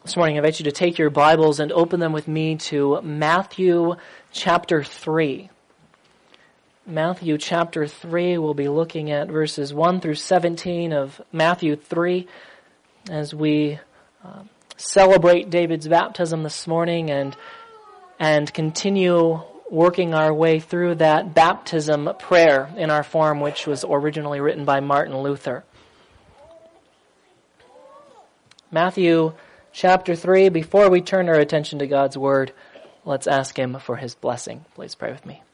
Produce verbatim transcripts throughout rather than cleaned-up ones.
This morning I invite you to take your Bibles and open them with me to Matthew chapter three. Matthew chapter three, we'll be looking at verses one through seventeen of Matthew three as we uh, celebrate David's baptism this morning and and continue working our way through that baptism prayer in our form, which was originally written by Martin Luther. Matthew chapter three, before we turn our attention to God's Word, let's ask Him for His blessing. Please pray with me.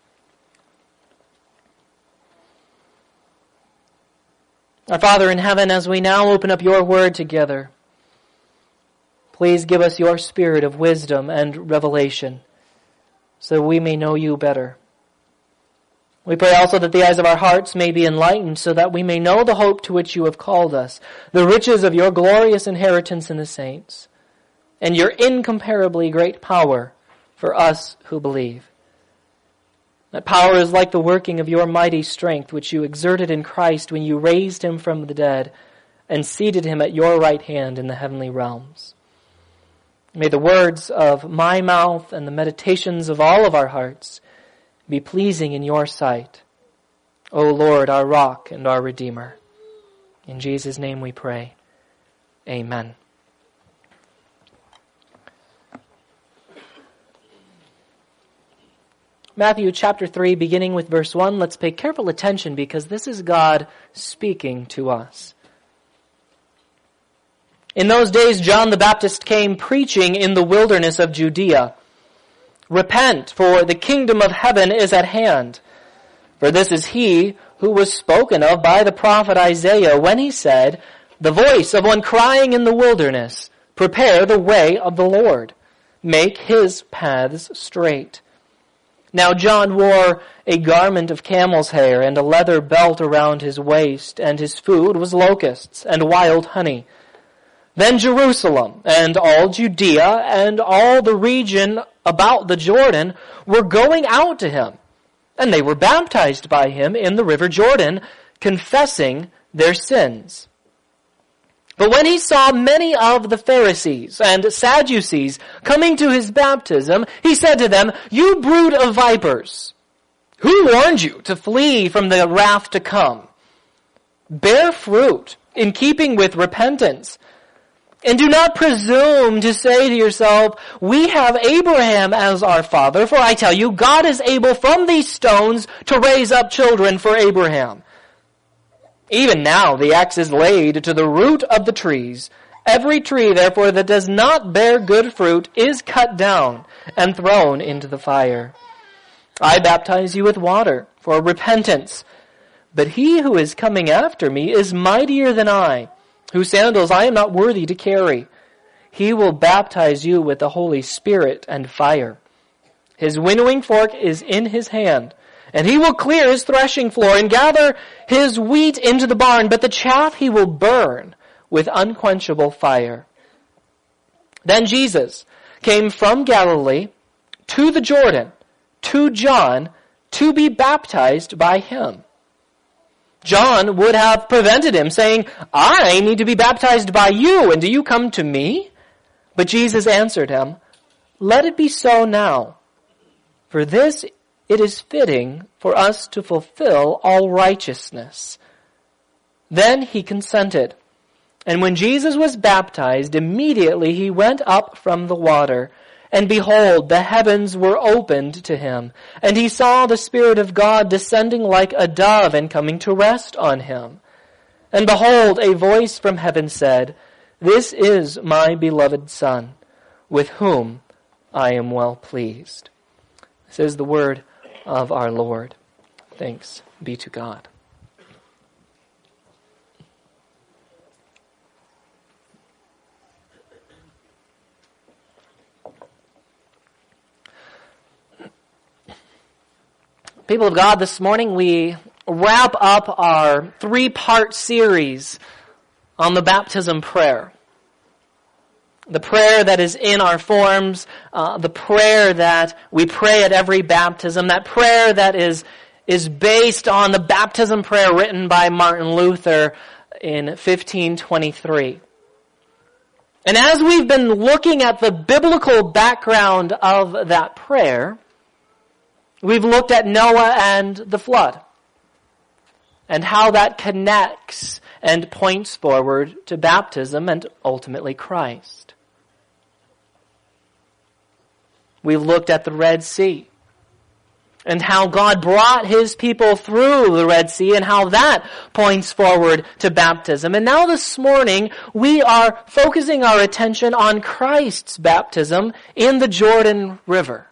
Our Father in heaven, as we now open up your Word together, please give us your spirit of wisdom and revelation so that we may know you better. We pray also that the eyes of our hearts may be enlightened so that we may know the hope to which you have called us, the riches of your glorious inheritance in the saints, and your incomparably great power for us who believe. That power is like the working of your mighty strength, which you exerted in Christ when you raised him from the dead and seated him at your right hand in the heavenly realms. May the words of my mouth and the meditations of all of our hearts be pleasing in your sight, O Lord, our rock and our Redeemer. In Jesus' name we pray. Amen. Matthew chapter three, beginning with verse one, let's pay careful attention because this is God speaking to us. In those days, John the Baptist came preaching in the wilderness of Judea. Repent, for the kingdom of heaven is at hand. For this is he who was spoken of by the prophet Isaiah when he said, the voice of one crying in the wilderness, prepare the way of the Lord, make his paths straight. Now John wore a garment of camel's hair and a leather belt around his waist, and his food was locusts and wild honey. Then Jerusalem and all Judea and all the region about the Jordan were going out to him, and they were baptized by him in the river Jordan, confessing their sins. But when he saw many of the Pharisees and Sadducees coming to his baptism, he said to them, you brood of vipers, who warned you to flee from the wrath to come? Bear fruit in keeping with repentance. And do not presume to say to yourself, we have Abraham as our father, for I tell you, God is able from these stones to raise up children for Abraham. Even now the axe is laid to the root of the trees. Every tree, therefore, that does not bear good fruit is cut down and thrown into the fire. I baptize you with water for repentance, but he who is coming after me is mightier than I, whose sandals I am not worthy to carry. He will baptize you with the Holy Spirit and fire. His winnowing fork is in his hand, and he will clear his threshing floor and gather his wheat into the barn, but the chaff he will burn with unquenchable fire. Then Jesus came from Galilee to the Jordan, to John, to be baptized by him. John would have prevented him, saying, I need to be baptized by you, and do you come to me? But Jesus answered him, let it be so now, for this it is fitting for us to fulfill all righteousness. Then he consented. And when Jesus was baptized, immediately he went up from the water. And behold, the heavens were opened to him, and he saw the Spirit of God descending like a dove and coming to rest on him. And behold, a voice from heaven said, this is my beloved Son, with whom I am well pleased. This is the word of our Lord. Thanks be to God. People of God, this morning we wrap up our three-part series on the baptism prayer. The prayer that is in our forms, uh, the prayer that we pray at every baptism, that prayer that is is based on the baptism prayer written by Martin Luther in fifteen twenty-three. And as we've been looking at the biblical background of that prayer, we've looked at Noah and the flood and how that connects and points forward to baptism and ultimately Christ. We've looked at the Red Sea and how God brought His people through the Red Sea and how that points forward to baptism. And now this morning, we are focusing our attention on Christ's baptism in the Jordan River.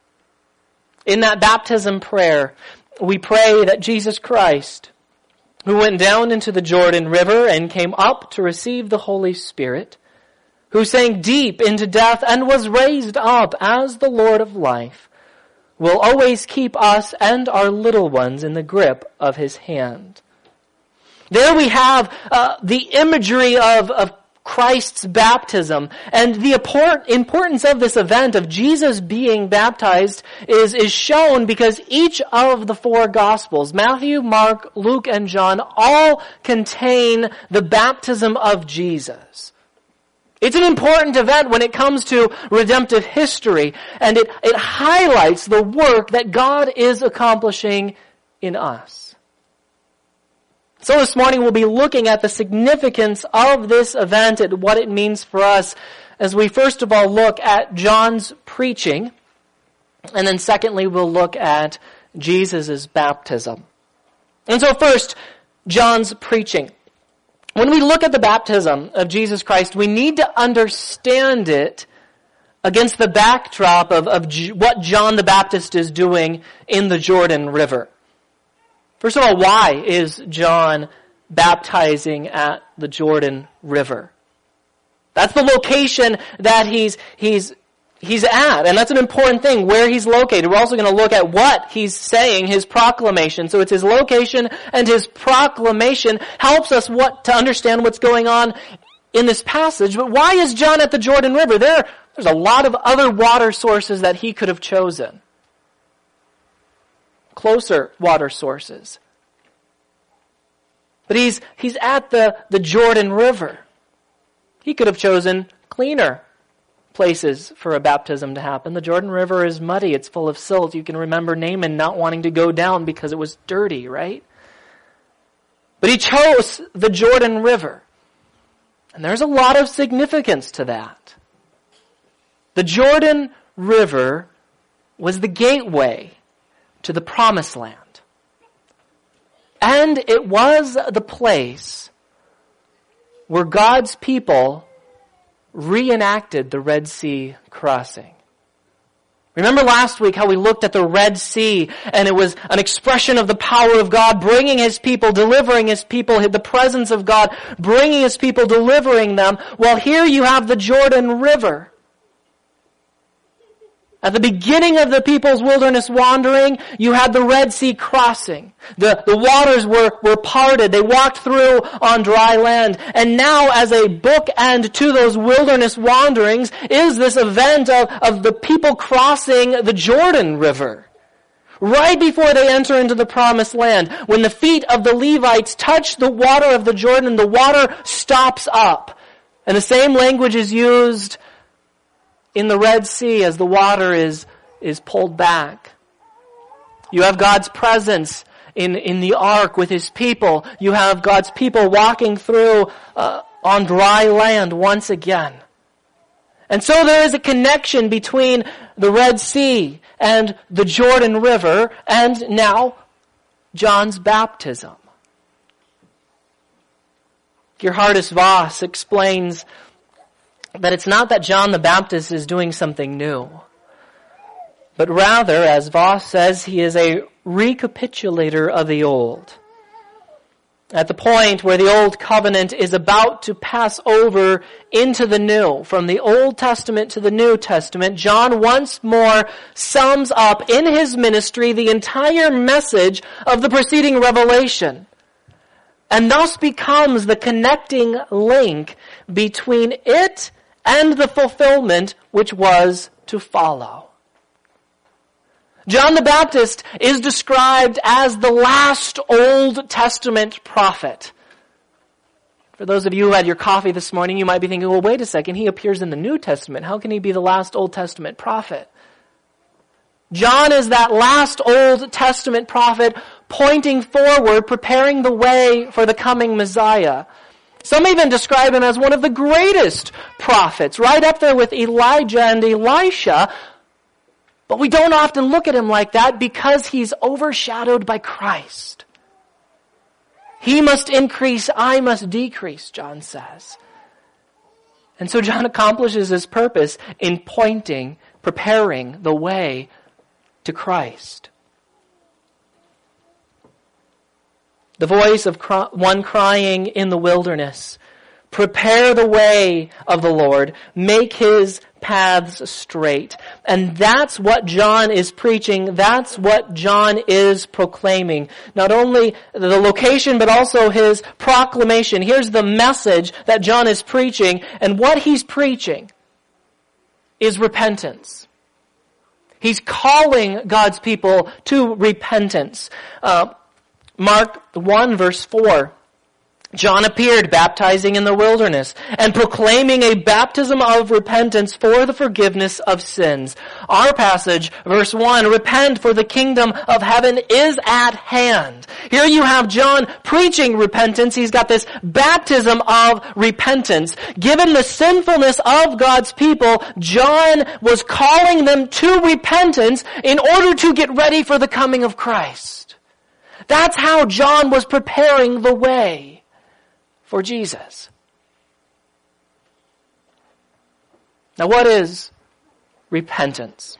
In that baptism prayer, we pray that Jesus Christ, who went down into the Jordan River and came up to receive the Holy Spirit, who sank deep into death and was raised up as the Lord of life, will always keep us and our little ones in the grip of His hand. There we have uh, the imagery of, of Christ's baptism, and the importance of this event of Jesus being baptized is, is shown because each of the four Gospels, Matthew, Mark, Luke, and John, all contain the baptism of Jesus. It's an important event when it comes to redemptive history, and it, it highlights the work that God is accomplishing in us. So this morning we'll be looking at the significance of this event and what it means for us as we first of all look at John's preaching, and then secondly we'll look at Jesus' baptism. And so first, John's preaching. When we look at the baptism of Jesus Christ, we need to understand it against the backdrop of, of G- what John the Baptist is doing in the Jordan River. First of all, why is John baptizing at the Jordan River? That's the location that he's, he's, he's at, and that's an important thing, where he's located. We're also going to look at what he's saying, his proclamation. So it's his location and his proclamation helps us what to understand what's going on in this passage. But why is John at the Jordan River? There, there's a lot of other water sources that he could have chosen. Closer water sources. But he's, he's at the, the Jordan River. He could have chosen cleaner places for a baptism to happen. The Jordan River is muddy. It's full of silt. You can remember Naaman not wanting to go down because it was dirty, right? But he chose the Jordan River. And there's a lot of significance to that. The Jordan River was the gateway to the Promised Land. And it was the place where God's people reenacted the Red Sea crossing. Remember last week how we looked at the Red Sea and it was an expression of the power of God bringing His people, delivering His people, the presence of God bringing His people, delivering them. Well, here you have the Jordan River. At the beginning of the people's wilderness wandering, you had the Red Sea crossing. The, the waters were, were parted. They walked through on dry land. And now as a bookend to those wilderness wanderings is this event of, of the people crossing the Jordan River. Right before they enter into the Promised Land, when the feet of the Levites touch the water of the Jordan, the water stops up. And the same language is used in the Red Sea as the water is, is pulled back. You have God's presence in, in the ark with His people. You have God's people walking through uh, on dry land once again. And so there is a connection between the Red Sea and the Jordan River and now John's baptism. Gerhardus Voss explains that it's not that John the Baptist is doing something new, but rather, as Voss says, he is a recapitulator of the old. At the point where the old covenant is about to pass over into the new, from the Old Testament to the New Testament, John once more sums up in his ministry the entire message of the preceding revelation, and thus becomes the connecting link between it and the fulfillment which was to follow. John the Baptist is described as the last Old Testament prophet. For those of you who had your coffee this morning, you might be thinking, well, wait a second, he appears in the New Testament. How can he be the last Old Testament prophet? John is that last Old Testament prophet pointing forward, preparing the way for the coming Messiah. Some even describe him as one of the greatest prophets, right up there with Elijah and Elisha. But we don't often look at him like that because he's overshadowed by Christ. He must increase, I must decrease, John says. And so John accomplishes his purpose in pointing, preparing the way to Christ. The voice of one crying in the wilderness, prepare the way of the Lord, make his paths straight. And that's what John is preaching. That's what John is proclaiming. Not only the location, but also his proclamation. Here's the message that John is preaching. And what he's preaching is repentance. He's calling God's people to repentance. Uh, Mark one verse four. John appeared baptizing in the wilderness and proclaiming a baptism of repentance for the forgiveness of sins. Our passage, verse one, repent for the kingdom of heaven is at hand. Here you have John preaching repentance. He's got this baptism of repentance. Given the sinfulness of God's people, John was calling them to repentance in order to get ready for the coming of Christ. That's how John was preparing the way for Jesus. Now, what is repentance?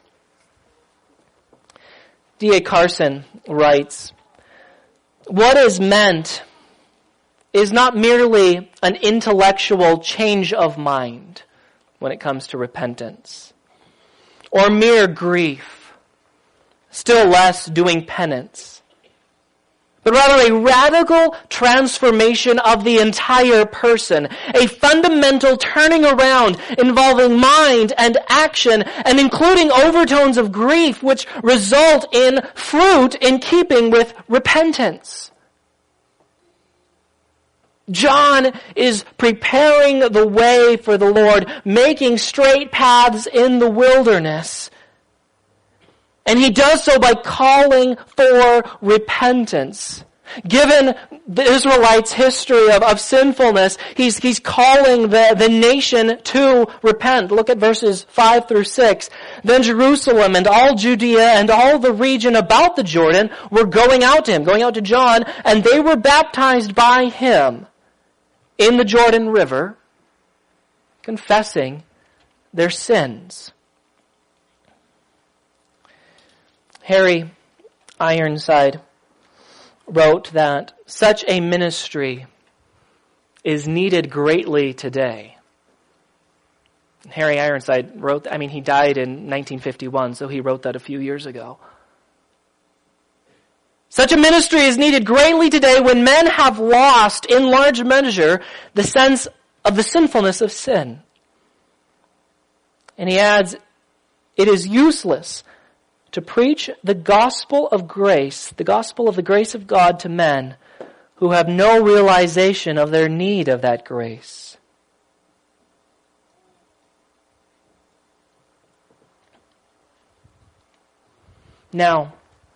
D A Carson writes, what is meant is not merely an intellectual change of mind when it comes to repentance, or mere grief, still less doing penance, but rather a radical transformation of the entire person, a fundamental turning around involving mind and action and including overtones of grief which result in fruit in keeping with repentance. John is preparing the way for the Lord, making straight paths in the wilderness. And he does so by calling for repentance. Given the Israelites' history of, of sinfulness, he's, he's calling the, the nation to repent. Look at verses five through six. Then Jerusalem and all Judea and all the region about the Jordan were going out to him, going out to John, and they were baptized by him in the Jordan River, confessing their sins. Harry Ironside wrote that such a ministry is needed greatly today. Harry Ironside wrote, I mean, he died in nineteen fifty-one, so he wrote that a few years ago. Such a ministry is needed greatly today when men have lost, in large measure, the sense of the sinfulness of sin. And he adds, it is useless to preach the gospel of grace, the gospel of the grace of God to men who have no realization of their need of that grace. Now,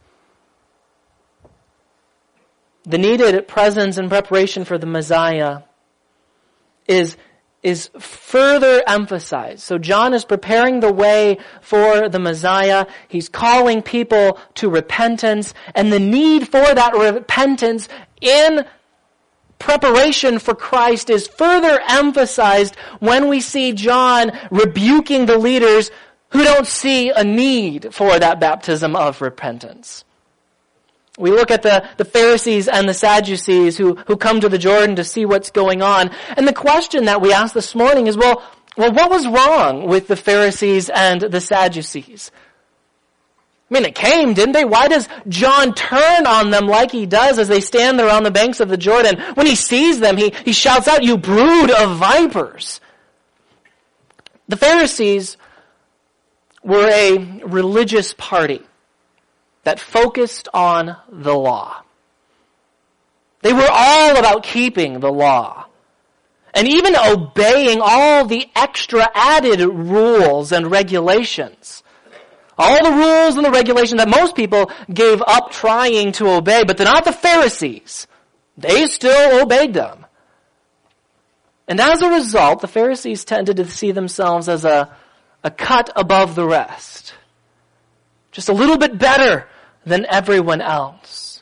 the needed presence and preparation for the Messiah is is further emphasized. So John is preparing the way for the Messiah. He's calling people to repentance, and the need for that repentance in preparation for Christ is further emphasized when we see John rebuking the leaders who don't see a need for that baptism of repentance. We look at the, the Pharisees and the Sadducees who, who come to the Jordan to see what's going on. And the question that we asked this morning is, well, well, what was wrong with the Pharisees and the Sadducees? I mean, it came, didn't they? Why does John turn on them like he does as they stand there on the banks of the Jordan? When he sees them, he, he shouts out, you brood of vipers. The Pharisees were a religious party that focused on the law. They were all about keeping the law. and even obeying all the extra added rules and regulations. All the rules and the regulations that most people gave up trying to obey, but they're not the Pharisees. They still obeyed them. And as a result, the Pharisees tended to see themselves as a, a cut above the rest. Just a little bit better than everyone else.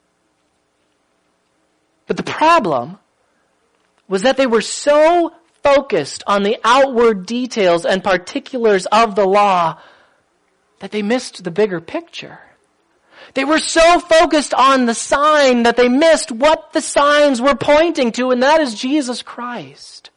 But the problem was that they were so focused on the outward details and particulars of the law that they missed the bigger picture. They were so focused on the sign that they missed what the signs were pointing to, and that is Jesus Christ.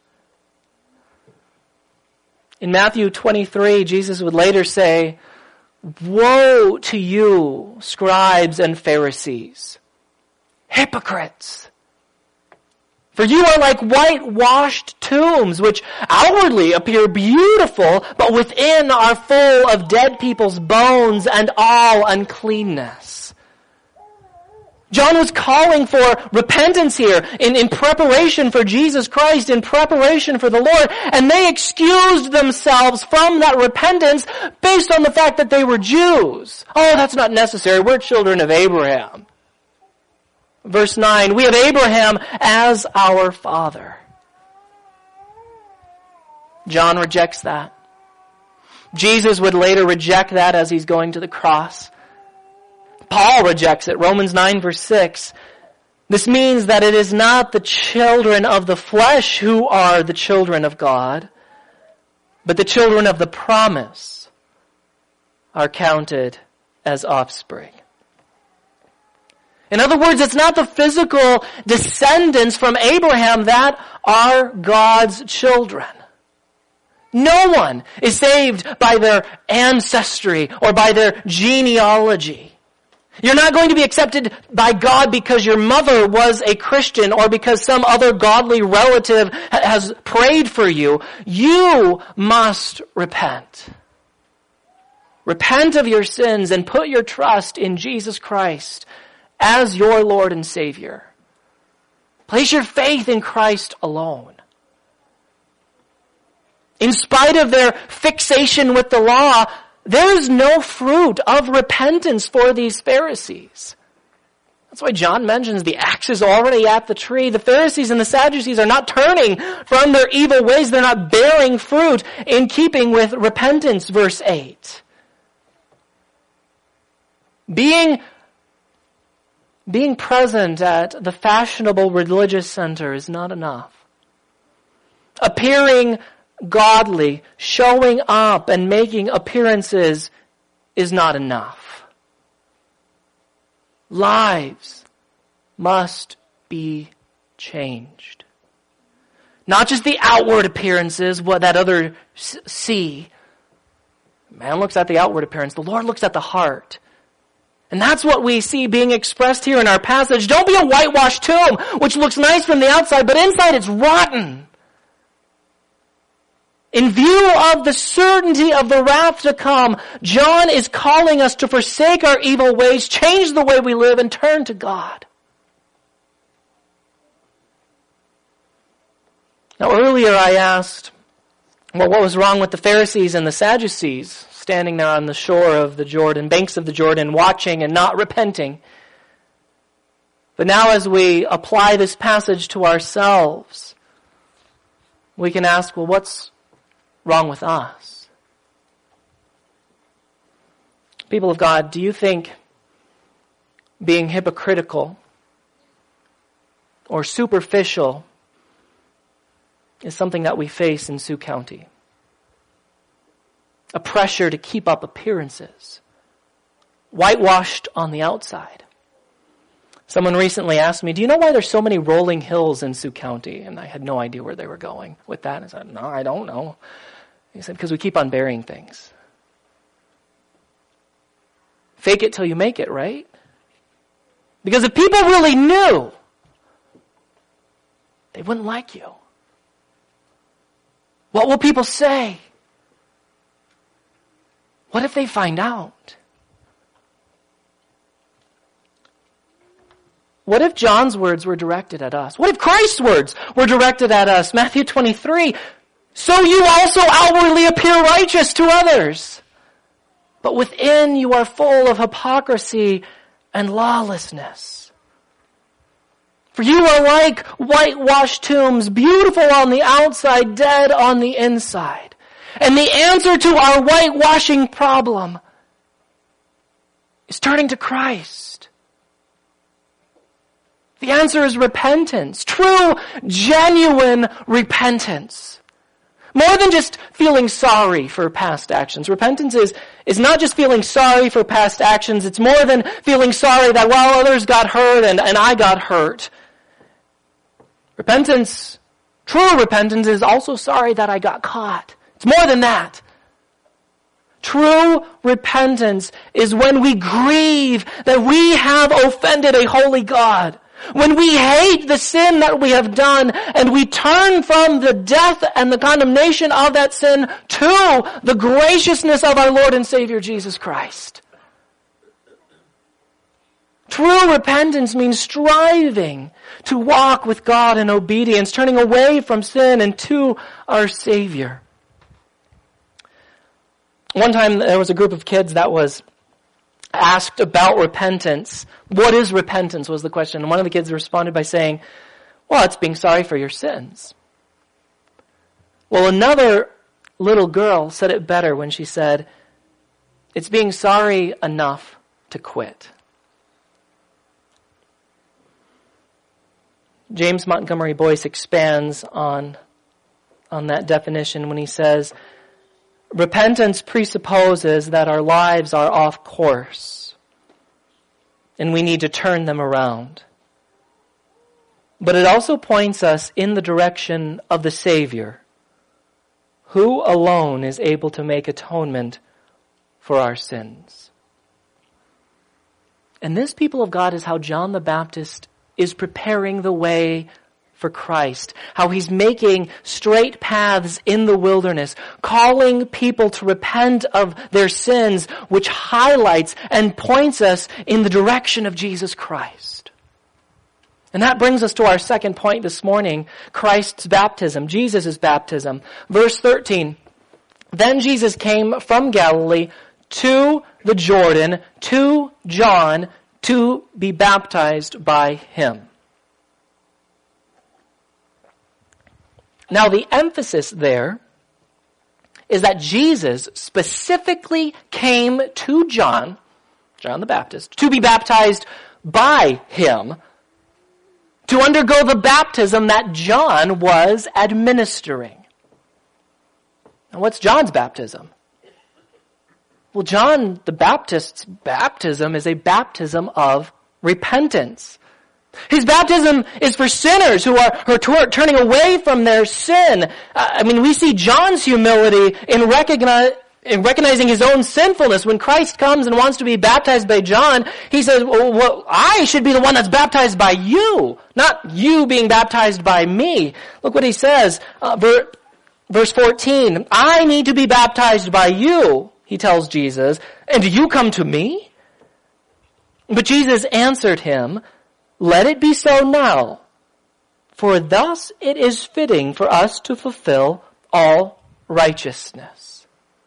In Matthew twenty-three, Jesus would later say, "Woe to you, scribes and Pharisees, hypocrites! For you are like whitewashed tombs, which outwardly appear beautiful, but within are full of dead people's bones and all uncleanness." John was calling for repentance here in, in preparation for Jesus Christ, in preparation for the Lord, and they excused themselves from that repentance based on the fact that they were Jews. Oh, that's not necessary. We're children of Abraham. Verse nine, we have Abraham as our father. John rejects that. Jesus would later reject that as he's going to the cross. Paul rejects it. Romans nine verse six. This means that it is not the children of the flesh who are the children of God, but the children of the promise are counted as offspring. In other words, it's not the physical descendants from Abraham that are God's children. No one is saved by their ancestry or by their genealogy. You're not going to be accepted by God because your mother was a Christian or because some other godly relative has prayed for you. You must repent. Repent of your sins and put your trust in Jesus Christ as your Lord and Savior. Place your faith in Christ alone. In spite of their fixation with the law, there's no fruit of repentance for these Pharisees. That's why John mentions the axe is already at the tree. The Pharisees and the Sadducees are not turning from their evil ways. They're not bearing fruit in keeping with repentance, verse eight. Being Being present at the fashionable religious center is not enough. Appearing godly, showing up and making appearances is not enough. Lives must be changed. Not just the outward appearances, what that other see. Man looks at the outward appearance. The Lord looks at the heart. And that's what we see being expressed here in our passage. Don't be a whitewashed tomb, which looks nice from the outside, but inside it's rotten. In view of the certainty of the wrath to come, John is calling us to forsake our evil ways, change the way we live, and turn to God. Now earlier I asked, well, what was wrong with the Pharisees and the Sadducees standing there on the shore of the Jordan, banks of the Jordan, watching and not repenting? But now as we apply this passage to ourselves, we can ask, well, what's wrong with us? People of God, do you think being hypocritical or superficial is something that we face in Sioux County? A pressure to keep up appearances, whitewashed on the outside. Someone recently asked me, do you know why there's so many rolling hills in Sioux County? And I had no idea where they were going with that. I said, no, I don't know. He said, because we keep on burying things. Fake it till you make it, right? Because if people really knew, they wouldn't like you. What will people say? What if they find out? What if John's words were directed at us? What if Christ's words were directed at us? Matthew twenty-three, so you also outwardly appear righteous to others, but within you are full of hypocrisy and lawlessness. For you are like whitewashed tombs, beautiful on the outside, dead on the inside. And the answer to our whitewashing problem is turning to Christ. The answer is repentance. True, genuine repentance. More than just feeling sorry for past actions. Repentance is, is not just feeling sorry for past actions. It's more than feeling sorry that, well, others got hurt and, and I got hurt. Repentance, true repentance is also sorry that I got caught. It's more than that. True repentance is when we grieve that we have offended a holy God. When we hate the sin that we have done and we turn from the death and the condemnation of that sin to the graciousness of our Lord and Savior Jesus Christ. True repentance means striving to walk with God in obedience, turning away from sin and to our Savior. One time there was a group of kids that was asked about repentance. What is repentance was the question. And one of the kids responded by saying, well, it's being sorry for your sins. Well, another little girl said it better when she said, it's being sorry enough to quit. James Montgomery Boyce expands on, on that definition when he says, repentance presupposes that our lives are off course and we need to turn them around. But it also points us in the direction of the Savior, who alone is able to make atonement for our sins. And this, people of God, is how John the Baptist is preparing the way for Christ, how he's making straight paths in the wilderness, calling people to repent of their sins, which highlights and points us in the direction of Jesus Christ. And that brings us to our second point this morning, Christ's baptism, Jesus' baptism. Verse thirteen, then Jesus came from Galilee to the Jordan, to John, to be baptized by him. Now the emphasis there is that Jesus specifically came to John, John the Baptist, to be baptized by him, to undergo the baptism that John was administering. And what's John's baptism? Well, John the Baptist's baptism is a baptism of repentance. His baptism is for sinners who are, who are t- turning away from their sin. Uh, I mean, we see John's humility in, recognize, in recognizing his own sinfulness. When Christ comes and wants to be baptized by John, he says, well, well, I should be the one that's baptized by you, not you being baptized by me. Look what he says, uh, ver- verse fourteen, I need to be baptized by you, he tells Jesus, and do you come to me? But Jesus answered him, let it be so now, for thus it is fitting for us to fulfill all righteousness.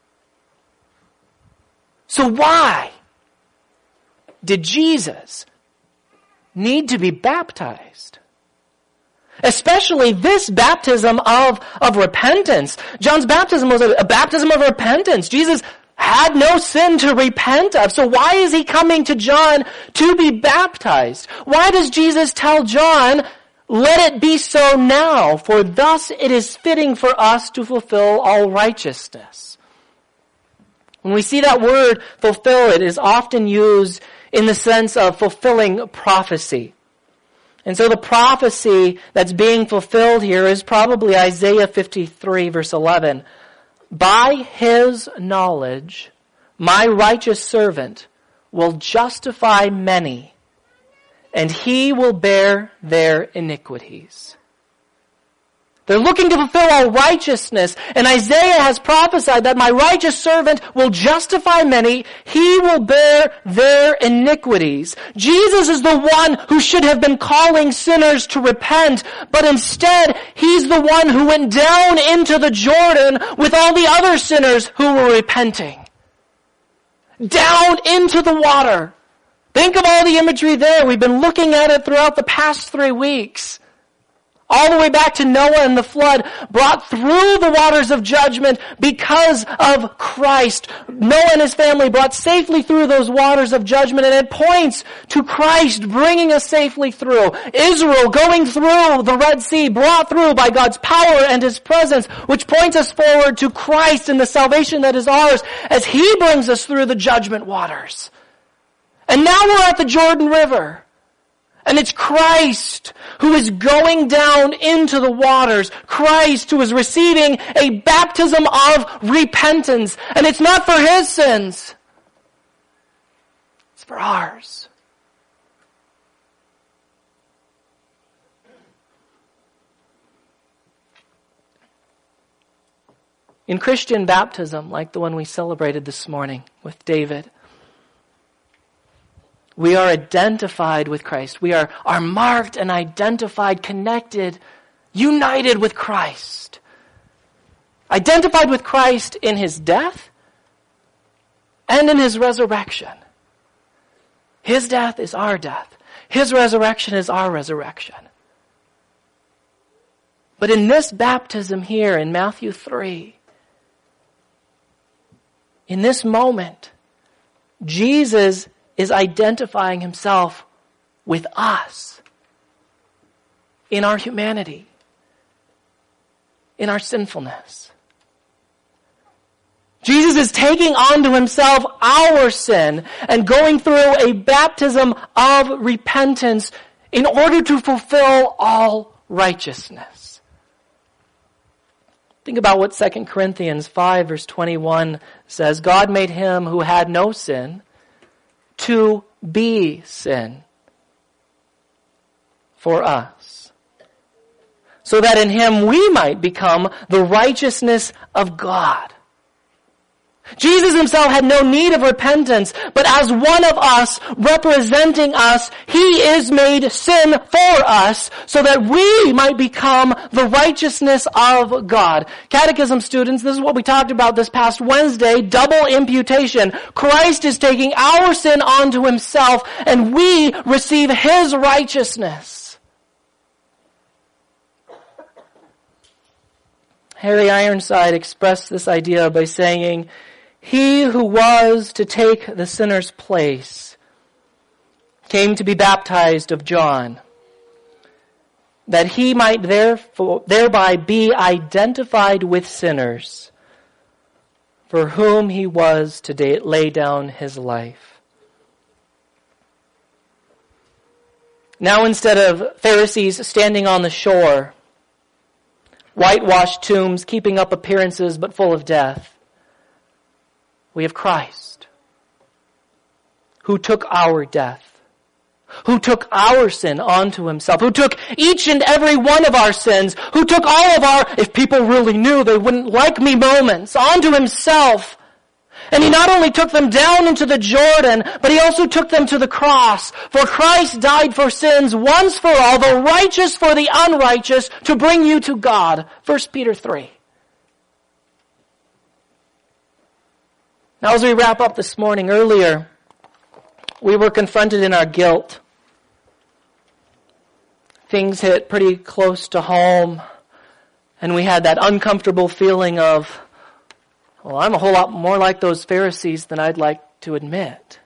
So why did Jesus need to be baptized? Especially this baptism of, of repentance. John's baptism was a, a baptism of repentance. Jesus had no sin to repent of. So why is he coming to John to be baptized? Why does Jesus tell John, let it be so now, for thus it is fitting for us to fulfill all righteousness? When we see that word fulfill, it is often used in the sense of fulfilling prophecy. And so the prophecy that's being fulfilled here is probably Isaiah fifty-three verse eleven. By his knowledge, my righteous servant will justify many, and he will bear their iniquities. They're looking to fulfill all righteousness. And Isaiah has prophesied that my righteous servant will justify many. He will bear their iniquities. Jesus is the one who should have been calling sinners to repent, but instead, he's the one who went down into the Jordan with all the other sinners who were repenting. Down into the water. Think of all the imagery there. We've been looking at it throughout the past three weeks. All the way back to Noah and the flood, brought through the waters of judgment because of Christ. Noah and his family brought safely through those waters of judgment, and it points to Christ bringing us safely through. Israel going through the Red Sea, brought through by God's power and His presence, which points us forward to Christ and the salvation that is ours as He brings us through the judgment waters. And now we're at the Jordan River. And it's Christ who is going down into the waters. Christ who is receiving a baptism of repentance. And it's not for His sins. It's for ours. In Christian baptism, like the one we celebrated this morning with David, we are identified with Christ. We are, are marked and identified, connected, united with Christ. Identified with Christ in His death and in His resurrection. His death is our death. His resurrection is our resurrection. But in this baptism here in Matthew three, in this moment, Jesus is identifying Himself with us in our humanity, in our sinfulness. Jesus is taking onto Himself our sin and going through a baptism of repentance in order to fulfill all righteousness. Think about what Second Corinthians five verse twenty-one says. God made Him who had no sin to be sin for us, so that in Him we might become the righteousness of God. Jesus Himself had no need of repentance, but as one of us, representing us, He is made sin for us, so that we might become the righteousness of God. Catechism students, this is what we talked about this past Wednesday, double imputation. Christ is taking our sin onto Himself, and we receive His righteousness. Harry Ironside expressed this idea by saying, He who was to take the sinner's place came to be baptized of John, that he might therefore thereby be identified with sinners, for whom he was to lay down his life. Now instead of Pharisees standing on the shore, whitewashed tombs, keeping up appearances but full of death, we have Christ, who took our death, who took our sin onto Himself, who took each and every one of our sins, who took all of our, if people really knew they wouldn't like me moments, onto Himself. And He not only took them down into the Jordan, but He also took them to the cross. For Christ died for sins once for all, the righteous for the unrighteous, to bring you to God. First Peter three. Now, as we wrap up this morning, earlier, we were confronted in our guilt. Things hit pretty close to home, and we had that uncomfortable feeling of, well, I'm a whole lot more like those Pharisees than I'd like to admit.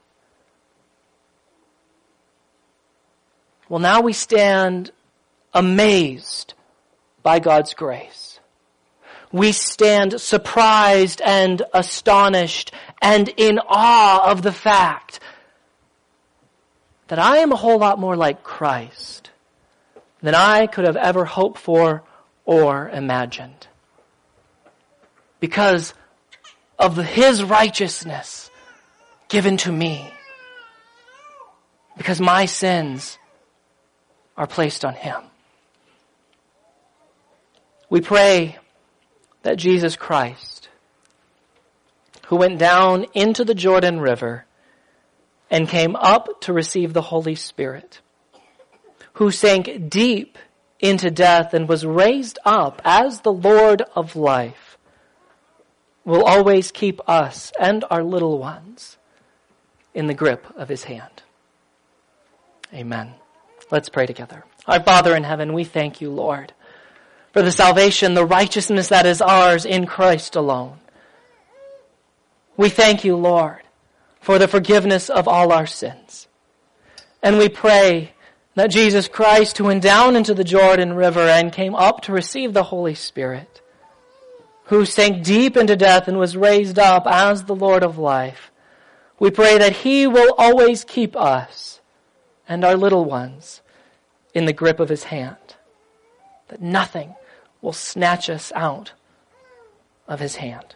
Well, now we stand amazed by God's grace. We stand surprised and astonished and in awe of the fact that I am a whole lot more like Christ than I could have ever hoped for or imagined. Because of His righteousness given to me. Because my sins are placed on Him. We pray that Jesus Christ, who went down into the Jordan River and came up to receive the Holy Spirit, who sank deep into death and was raised up as the Lord of life, will always keep us and our little ones in the grip of his hand. Amen. Let's pray together. Our Father in heaven, we thank you, Lord, for the salvation, the righteousness that is ours in Christ alone. We thank you, Lord, for the forgiveness of all our sins. And we pray that Jesus Christ, who went down into the Jordan River and came up to receive the Holy Spirit, who sank deep into death and was raised up as the Lord of life, we pray that he will always keep us and our little ones in the grip of his hand, that nothing will snatch us out of his hand.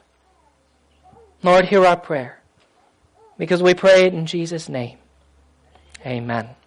Lord, hear our prayer, because we pray it in Jesus' name. Amen.